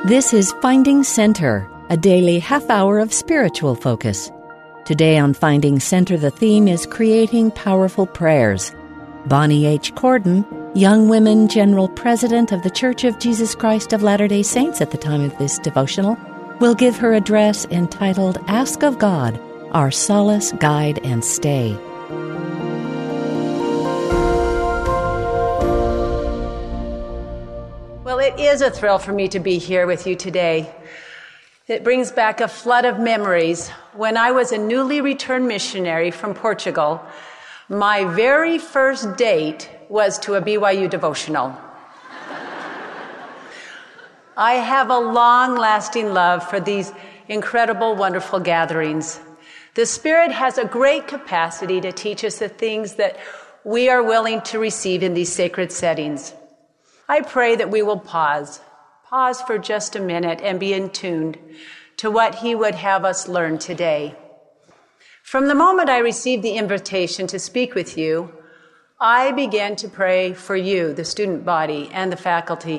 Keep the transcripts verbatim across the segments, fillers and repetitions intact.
This is Finding Center, a daily half hour of spiritual focus. Today on Finding Center, the theme is Creating Powerful Prayers. Bonnie H. Cordon, Young Women General President of the Church of Jesus Christ of Latter-day Saints at the time of this devotional, will give her address entitled Ask of God, Our Solace, Guide, and Stay. Well, it is a thrill for me to be here with you today. It brings back a flood of memories. When I was a newly returned missionary from Portugal, my very first date was to a B Y U devotional. I have a long-lasting love for these incredible, wonderful gatherings. The Spirit has a great capacity to teach us the things that we are willing to receive in these sacred settings. I pray that we will pause, pause for just a minute and be in tune to what He would have us learn today. From the moment I received the invitation to speak with you, I began to pray for you, the student body, and the faculty.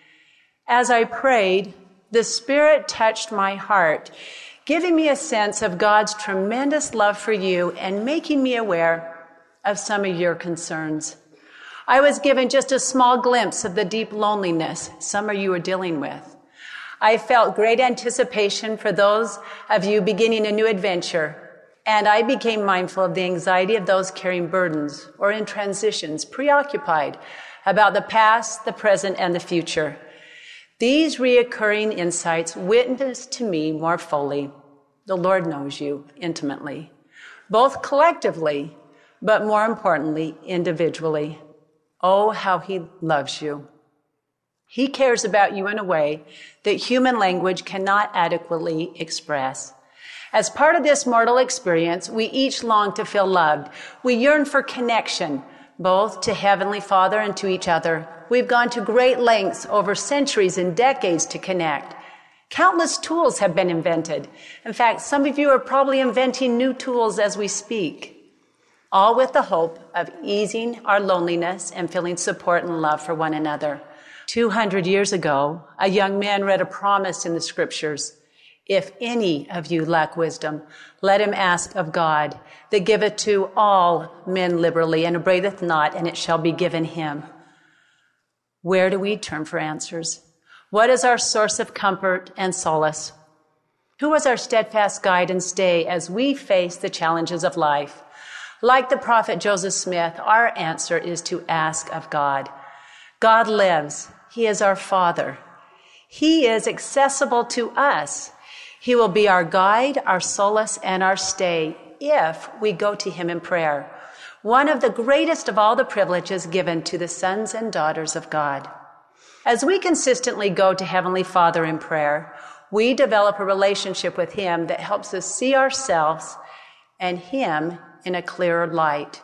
As I prayed, the Spirit touched my heart, giving me a sense of God's tremendous love for you and making me aware of some of your concerns. I was given just a small glimpse of the deep loneliness some of you are dealing with. I felt great anticipation for those of you beginning a new adventure, and I became mindful of the anxiety of those carrying burdens or in transitions, preoccupied about the past, the present, and the future. These reoccurring insights witnessed to me more fully. The Lord knows you intimately, both collectively, but more importantly, individually. Oh, how He loves you. He cares about you in a way that human language cannot adequately express. As part of this mortal experience, we each long to feel loved. We yearn for connection, both to Heavenly Father and to each other. We've gone to great lengths over centuries and decades to connect. Countless tools have been invented. In fact, some of you are probably inventing new tools as we speak, all with the hope of easing our loneliness and feeling support and love for one another. Two hundred years ago, a young man read a promise in the scriptures. If any of you lack wisdom, let him ask of God, that giveth to all men liberally, and upbraideth not, and it shall be given him. Where do we turn for answers? What is our source of comfort and solace? Who is our steadfast guide and stay as we face the challenges of life? Like the prophet Joseph Smith, our answer is to ask of God. God lives. He is our Father. He is accessible to us. He will be our guide, our solace, and our stay if we go to Him in prayer. One of the greatest of all the privileges given to the sons and daughters of God. As we consistently go to Heavenly Father in prayer, we develop a relationship with Him that helps us see ourselves and Him in a clearer light.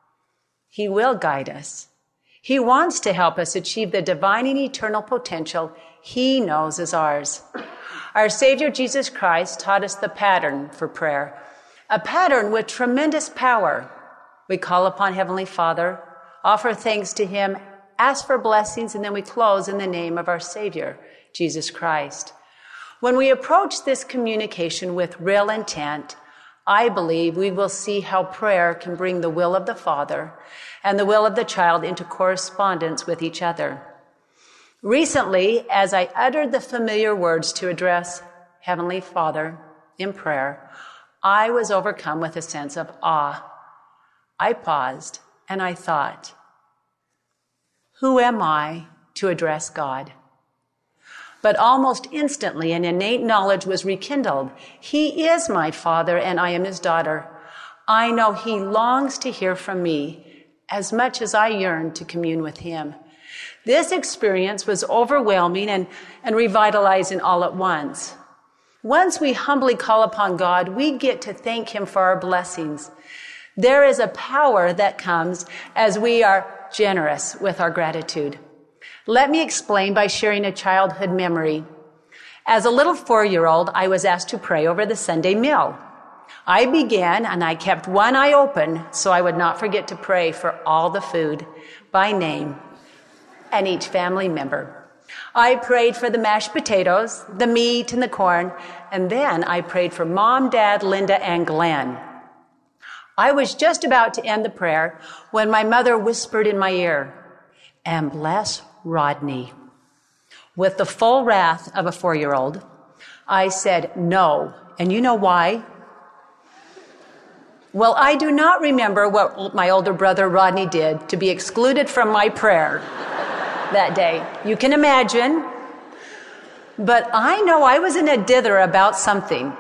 He will guide us. He wants to help us achieve the divine and eternal potential He knows is ours. Our Savior Jesus Christ taught us the pattern for prayer, a pattern with tremendous power. We call upon Heavenly Father, offer thanks to Him, ask for blessings, and then we close in the name of our Savior, Jesus Christ. When we approach this communication with real intent, I believe we will see how prayer can bring the will of the Father and the will of the child into correspondence with each other. Recently, as I uttered the familiar words to address Heavenly Father in prayer, I was overcome with a sense of awe. I paused and I thought, who am I to address God? But almost instantly, an innate knowledge was rekindled. He is my Father, and I am His daughter. I know He longs to hear from me as much as I yearn to commune with Him. This experience was overwhelming and, and revitalizing all at once. Once we humbly call upon God, we get to thank Him for our blessings. There is a power that comes as we are generous with our gratitude. Let me explain by sharing a childhood memory. As a little four-year-old, I was asked to pray over the Sunday meal. I began and I kept one eye open so I would not forget to pray for all the food by name and each family member. I prayed for the mashed potatoes, the meat, and the corn, and then I prayed for Mom, Dad, Linda, and Glenn. I was just about to end the prayer when my mother whispered in my ear, "And bless Rodney." With the full wrath of a four-year-old, I said no, and you know why? Well, I do not remember what my older brother Rodney did to be excluded from my prayer that day. You can imagine. But I know I was in a dither about something.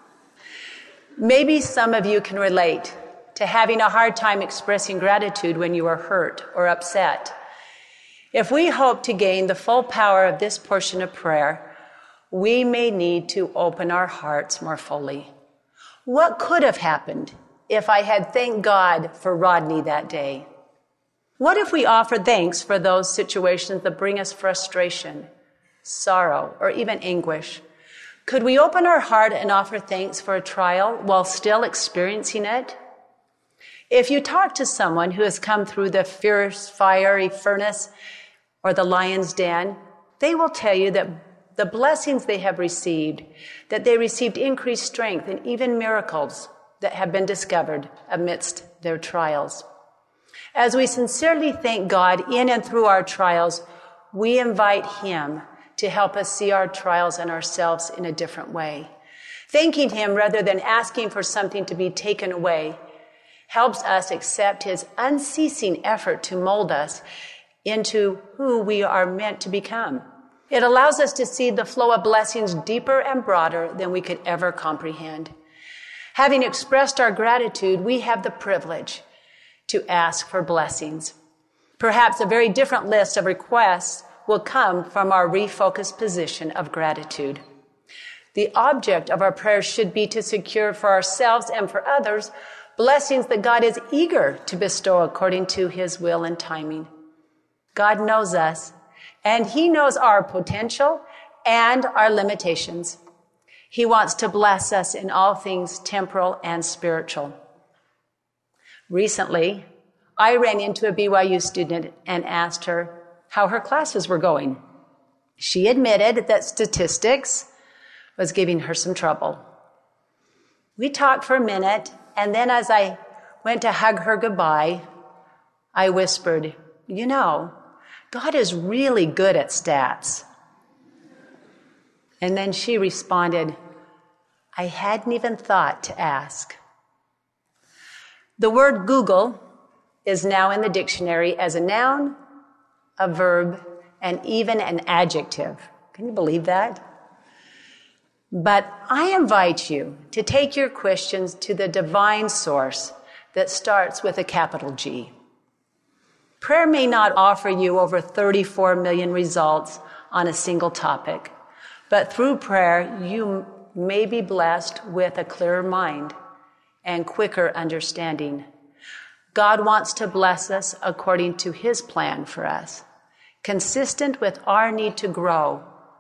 Maybe some of you can relate to having a hard time expressing gratitude when you are hurt or upset. If we hope to gain the full power of this portion of prayer, we may need to open our hearts more fully. What could have happened if I had thanked God for Rodney that day? What if we offer thanks for those situations that bring us frustration, sorrow, or even anguish? Could we open our heart and offer thanks for a trial while still experiencing it? If you talk to someone who has come through the fierce, fiery furnace or the lion's den, they will tell you that the blessings they have received, that they received increased strength and even miracles that have been discovered amidst their trials. As we sincerely thank God in and through our trials, we invite Him to help us see our trials and ourselves in a different way. Thanking Him rather than asking for something to be taken away helps us accept His unceasing effort to mold us into who we are meant to become. It allows us to see the flow of blessings deeper and broader than we could ever comprehend. Having expressed our gratitude, we have the privilege to ask for blessings. Perhaps a very different list of requests will come from our refocused position of gratitude. The object of our prayers should be to secure for ourselves and for others blessings that God is eager to bestow according to His will and timing. God knows us, and He knows our potential and our limitations. He wants to bless us in all things temporal and spiritual. Recently, I ran into a B Y U student and asked her how her classes were going. She admitted that statistics was giving her some trouble. We talked for a minute, and then as I went to hug her goodbye, I whispered, "You know, God is really good at stats." And then she responded, "I hadn't even thought to ask." The word Google is now in the dictionary as a noun, a verb, and even an adjective. Can you believe that? But I invite you to take your questions to the divine source that starts with a capital G. Prayer may not offer you over thirty-four million results on a single topic, but through prayer, you may be blessed with a clearer mind and quicker understanding. God wants to bless us according to His plan for us, consistent with our need to grow,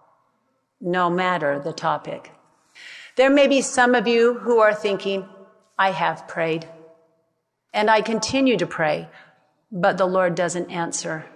no matter the topic. There may be some of you who are thinking, "I have prayed, and I continue to pray, but the Lord doesn't answer."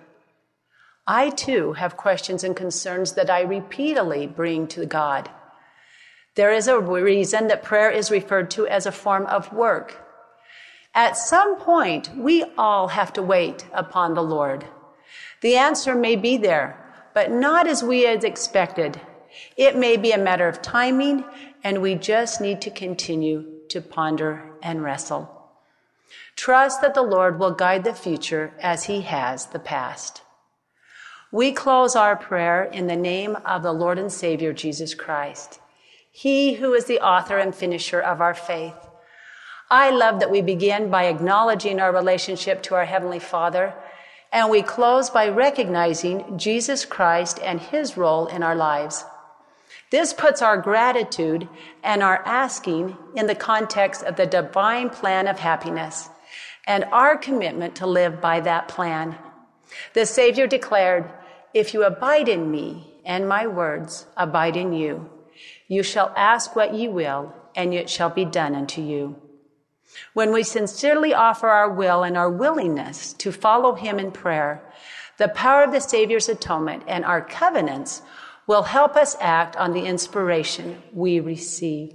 I too have questions and concerns that I repeatedly bring to God. There is a reason that prayer is referred to as a form of work. At some point, we all have to wait upon the Lord. The answer may be there, but not as we had expected. It may be a matter of timing, and we just need to continue to ponder and wrestle. Trust that the Lord will guide the future as He has the past. We close our prayer in the name of the Lord and Savior, Jesus Christ, He who is the author and finisher of our faith. I love that we begin by acknowledging our relationship to our Heavenly Father, and we close by recognizing Jesus Christ and His role in our lives. This puts our gratitude and our asking in the context of the divine plan of happiness and our commitment to live by that plan. The Savior declared, "If you abide in me and my words abide in you, you shall ask what ye will, and it shall be done unto you." When we sincerely offer our will and our willingness to follow Him in prayer, The power of the Savior's atonement and our covenants will help us act on the inspiration we receive.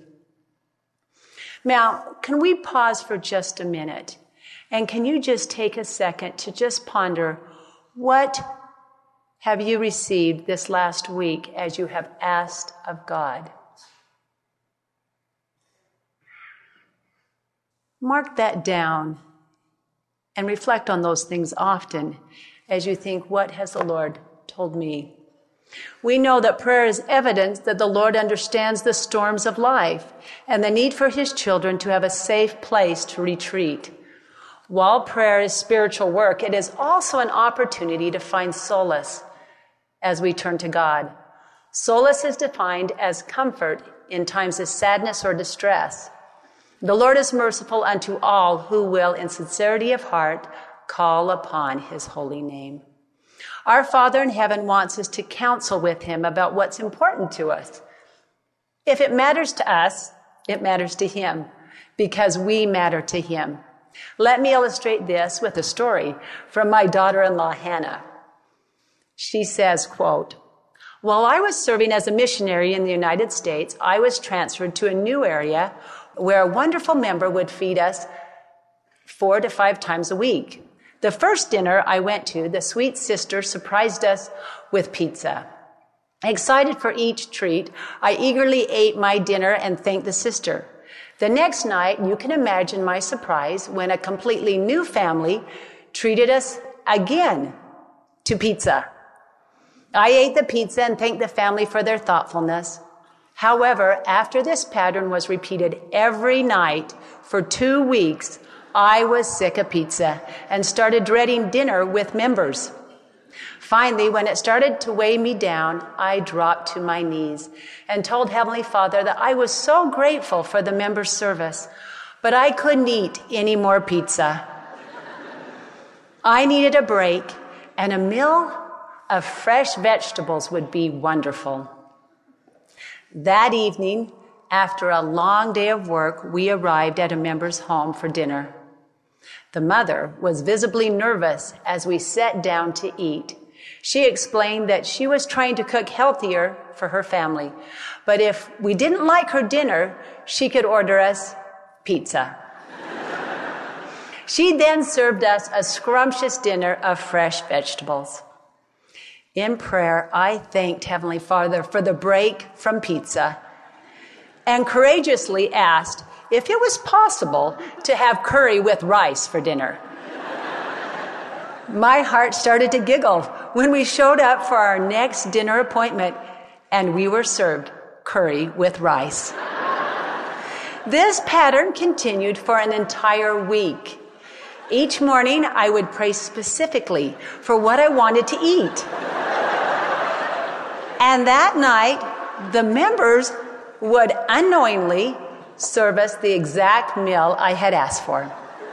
Now, can we pause for just a minute? And can you just take a second to just ponder, what have you received this last week as you have asked of God? Mark that down and reflect on those things often as you think, what has the Lord told me? We know that prayer is evidence that the Lord understands the storms of life and the need for his children to have a safe place to retreat. While prayer is spiritual work, it is also an opportunity to find solace as we turn to God. Solace is defined as comfort in times of sadness or distress. The Lord is merciful unto all who will, in sincerity of heart, call upon his holy name. Our Father in heaven wants us to counsel with him about what's important to us. If it matters to us, it matters to him, because we matter to him. Let me illustrate this with a story from my daughter-in-law, Hannah. She says, quote, "While I was serving as a missionary in the United States, I was transferred to a new area where a wonderful member would feed us four to five times a week. The first dinner I went to, the sweet sister surprised us with pizza. Excited for each treat, I eagerly ate my dinner and thanked the sister. The next night, you can imagine my surprise when a completely new family treated us again to pizza. I ate the pizza and thanked the family for their thoughtfulness. However, after this pattern was repeated every night for two weeks, I was sick of pizza and started dreading dinner with members. Finally, when it started to weigh me down, I dropped to my knees and told Heavenly Father that I was so grateful for the members' service, but I couldn't eat any more pizza. I needed a break, and a meal of fresh vegetables would be wonderful. That evening, after a long day of work, we arrived at a member's home for dinner. The mother was visibly nervous as we sat down to eat. She explained that she was trying to cook healthier for her family, but if we didn't like her dinner, she could order us pizza. She then served us a scrumptious dinner of fresh vegetables. In prayer, I thanked Heavenly Father for the break from pizza and courageously asked if it was possible to have curry with rice for dinner. My heart started to giggle when we showed up for our next dinner appointment and we were served curry with rice. This pattern continued for an entire week. Each morning, I would pray specifically for what I wanted to eat. And that night, the members would unknowingly serve us the exact meal I had asked for.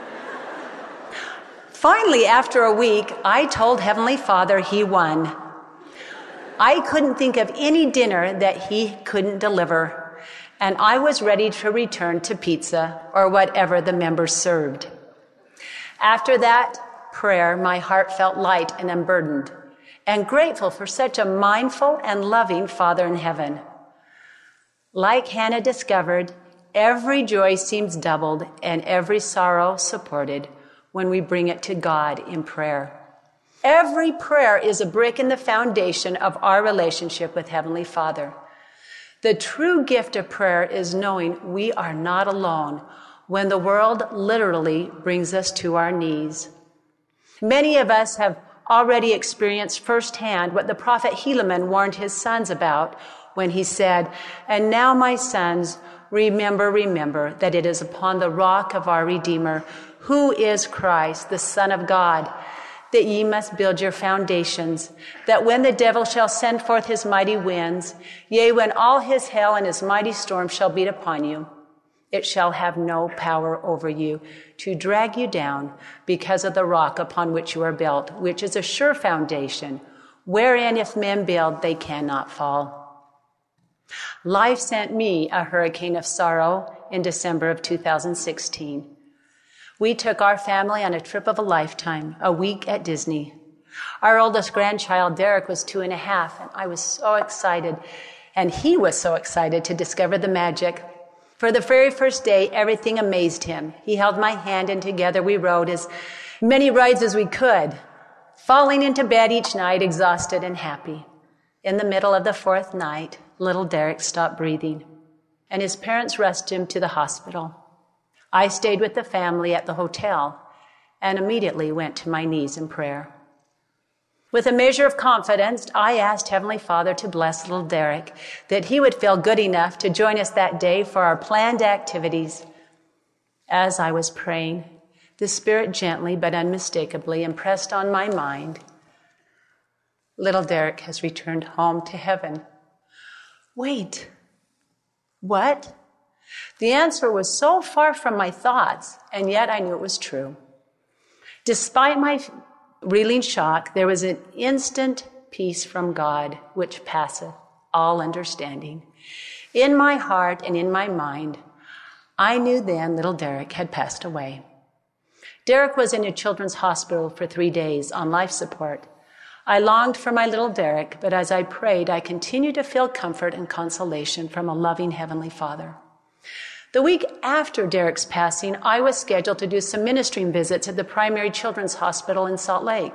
Finally, after a week, I told Heavenly Father he won. I couldn't think of any dinner that he couldn't deliver, and I was ready to return to pizza or whatever the members served. After that prayer, my heart felt light and unburdened, and grateful for such a mindful and loving Father in heaven. Like Hannah discovered, every joy seems doubled and every sorrow supported when we bring it to God in prayer. Every prayer is a brick in the foundation of our relationship with Heavenly Father. The true gift of prayer is knowing we are not alone when the world literally brings us to our knees. Many of us have already experienced firsthand what the prophet Helaman warned his sons about when he said, "And now, my sons, remember, remember that it is upon the rock of our Redeemer, who is Christ, the Son of God, that ye must build your foundations, that when the devil shall send forth his mighty winds, yea, when all his hail and his mighty storm shall beat upon you, it shall have no power over you to drag you down because of the rock upon which you are built, which is a sure foundation, wherein if men build, they cannot fall." Life sent me a hurricane of sorrow in December of two thousand sixteen. We took our family on a trip of a lifetime, a week at Disney. Our oldest grandchild, Derek, was two and a half, and I was so excited, and he was so excited to discover the magic. For the very first day, everything amazed him. He held my hand, and together we rode as many rides as we could, falling into bed each night, exhausted and happy. In the middle of the fourth night, little Derek stopped breathing, and his parents rushed him to the hospital. I stayed with the family at the hotel and immediately went to my knees in prayer. With a measure of confidence, I asked Heavenly Father to bless little Derek, that he would feel good enough to join us that day for our planned activities. As I was praying, the Spirit gently but unmistakably impressed on my mind, little Derek has returned home to heaven. Wait, what? The answer was so far from my thoughts, and yet I knew it was true. Despite my reeling shock, there was an instant peace from God, which passeth all understanding. In my heart and in my mind, I knew then little Derek had passed away. Derek was in a children's hospital for three days on life support. I longed for my little Derek, but as I prayed, I continued to feel comfort and consolation from a loving Heavenly Father. The week after Derek's passing, I was scheduled to do some ministering visits at the Primary Children's Hospital in Salt Lake.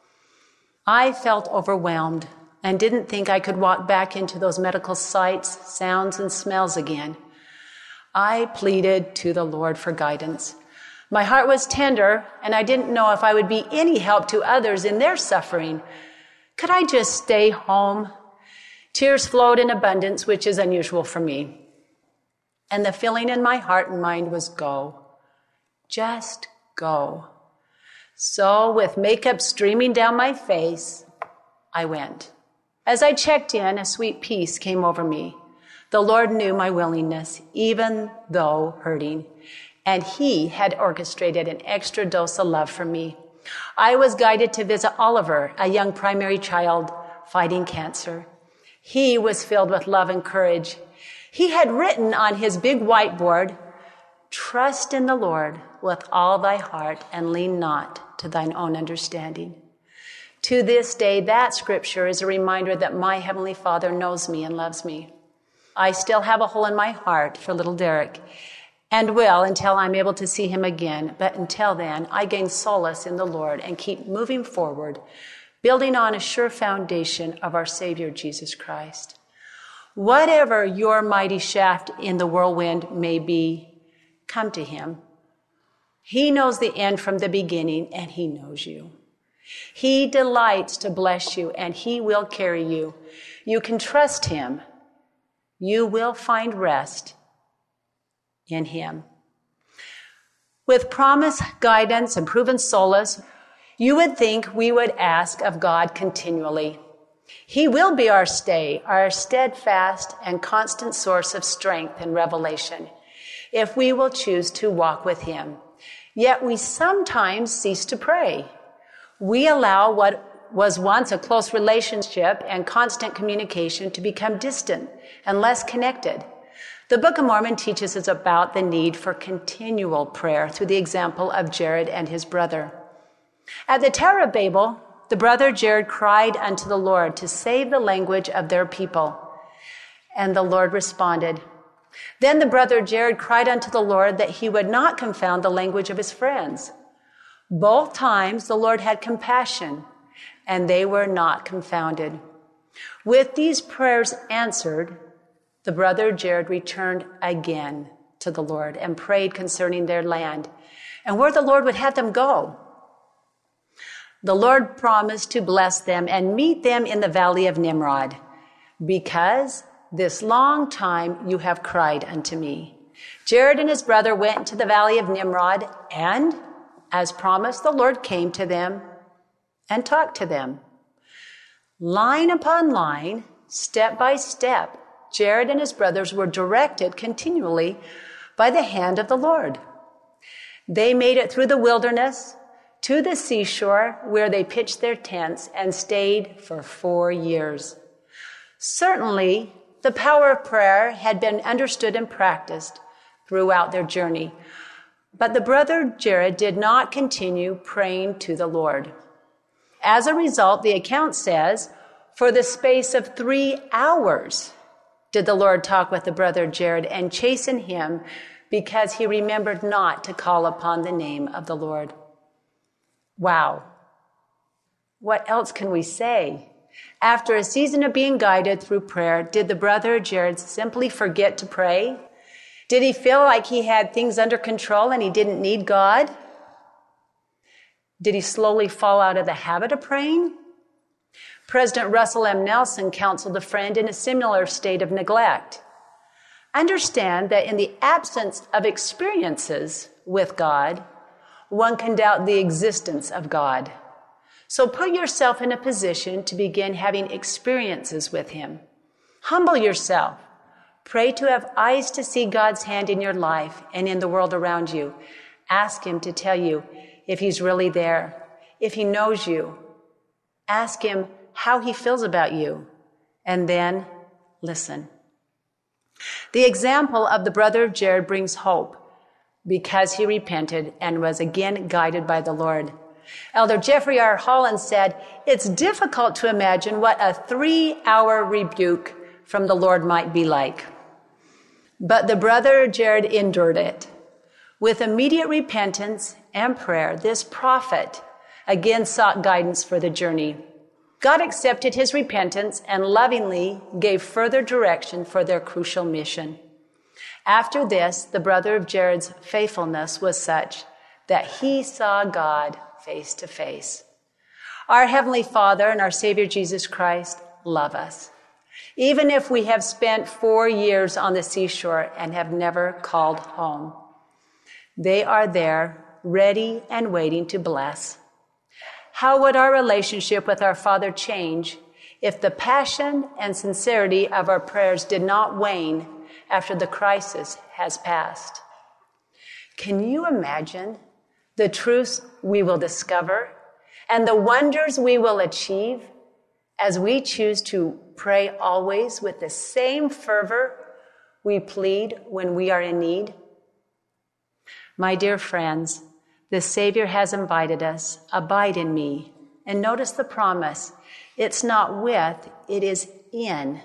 I felt overwhelmed and didn't think I could walk back into those medical sights, sounds, and smells again. I pleaded to the Lord for guidance. My heart was tender, and I didn't know if I would be any help to others in their suffering. Could I just stay home? Tears flowed in abundance, which is unusual for me. And the feeling in my heart and mind was go. Just go. So with makeup streaming down my face, I went. As I checked in, a sweet peace came over me. The Lord knew my willingness, even though hurting, and He had orchestrated an extra dose of love for me. I was guided to visit Oliver, a young primary child fighting cancer. He was filled with love and courage. He had written on his big whiteboard, "Trust in the Lord with all thy heart and lean not to thine own understanding." To this day, that scripture is a reminder that my Heavenly Father knows me and loves me. I still have a hole in my heart for little Derek and will until I'm able to see him again. But until then, I gain solace in the Lord and keep moving forward, building on a sure foundation of our Savior, Jesus Christ. Whatever your mighty shaft in the whirlwind may be, come to Him. He knows the end from the beginning, and He knows you. He delights to bless you, and He will carry you. You can trust Him. You will find rest in Him. With promise, guidance, and proven solace, you would think we would ask of God continually. He will be our stay, our steadfast and constant source of strength and revelation, if we will choose to walk with Him. Yet we sometimes cease to pray. We allow what was once a close relationship and constant communication to become distant and less connected. The Book of Mormon teaches us about the need for continual prayer through the example of Jared and his brother. At the Tower of Babel, the brother Jared cried unto the Lord to save the language of their people, and the Lord responded. Then the brother Jared cried unto the Lord that he would not confound the language of his friends. Both times the Lord had compassion, and they were not confounded. With these prayers answered, the brother Jared returned again to the Lord and prayed concerning their land and where the Lord would have them go. The Lord promised to bless them and meet them in the valley of Nimrod, because this long time you have cried unto me. Jared and his brother went into the valley of Nimrod, and, as promised, the Lord came to them and talked to them. Line upon line, step by step, Jared and his brothers were directed continually by the hand of the Lord. They made it through the wilderness to the seashore, where they pitched their tents and stayed for four years. Certainly, the power of prayer had been understood and practiced throughout their journey, but the brother Jared did not continue praying to the Lord. As a result, the account says, for the space of three hours did the Lord talk with the brother Jared and chasten him because he remembered not to call upon the name of the Lord. Wow. What else can we say? After a season of being guided through prayer, did the brother Jared simply forget to pray? Did he feel like he had things under control and he didn't need God? Did he slowly fall out of the habit of praying? President Russell M. Nelson counseled a friend in a similar state of neglect. Understand that in the absence of experiences with God, one can doubt the existence of God. So put yourself in a position to begin having experiences with Him. Humble yourself. Pray to have eyes to see God's hand in your life and in the world around you. Ask Him to tell you if He's really there, if He knows you. Ask Him how He feels about you, and then listen. The example of the brother of Jared brings hope because he repented and was again guided by the Lord. Elder Jeffrey R. Holland said, "It's difficult to imagine what a three-hour rebuke from the Lord might be like. But the brother Jared endured it. With immediate repentance and prayer, this prophet again sought guidance for the journey. God accepted his repentance and lovingly gave further direction for their crucial mission. After this, the brother of Jared's faithfulness was such that he saw God face to face. Our Heavenly Father and our Savior Jesus Christ love us, even if we have spent four years on the seashore and have never called home. They are there, ready and waiting to bless. How would our relationship with our Father change if the passion and sincerity of our prayers did not wane after the crisis has passed? Can you imagine the truths we will discover and the wonders we will achieve as we choose to pray always with the same fervor we plead when we are in need? My dear friends, the Savior has invited us, abide in me. And notice the promise. It's not with, it is in.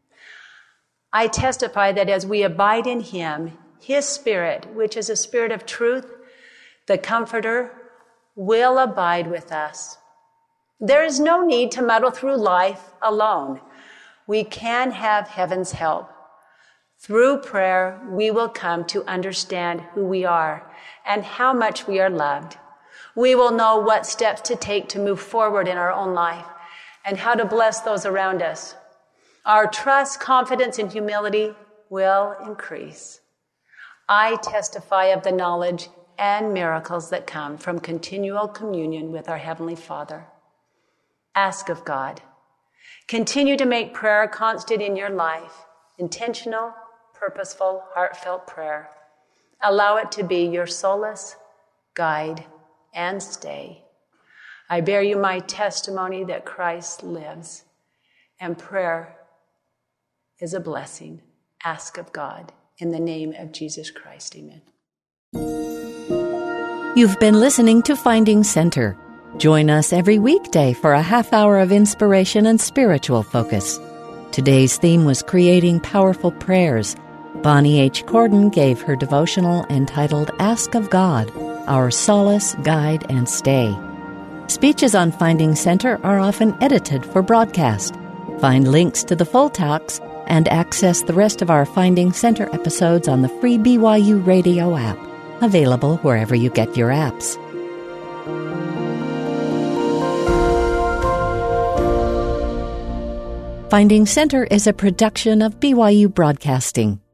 I testify that as we abide in Him, His Spirit, which is a spirit of truth, the Comforter, will abide with us. There is no need to muddle through life alone. We can have heaven's help. Through prayer, we will come to understand who we are and how much we are loved. We will know what steps to take to move forward in our own life and how to bless those around us. Our trust, confidence, and humility will increase. I testify of the knowledge and miracles that come from continual communion with our Heavenly Father. Ask of God. Continue to make prayer constant in your life, intentional, purposeful, heartfelt prayer. Allow it to be your solace, guide, and stay. I bear you my testimony that Christ lives, and prayer is a blessing. Ask of God. In the name of Jesus Christ, amen. You've been listening to Finding Center. Join us every weekday for a half hour of inspiration and spiritual focus. Today's theme was Creating Powerful Prayers. Bonnie H. Cordon gave her devotional entitled Ask of God, Our Solace, Guide, and Stay. Speeches on Finding Center are often edited for broadcast. Find links to the full talks and access the rest of our Finding Center episodes on the free B Y U Radio app, available wherever you get your apps. Finding Center is a production of B Y U Broadcasting.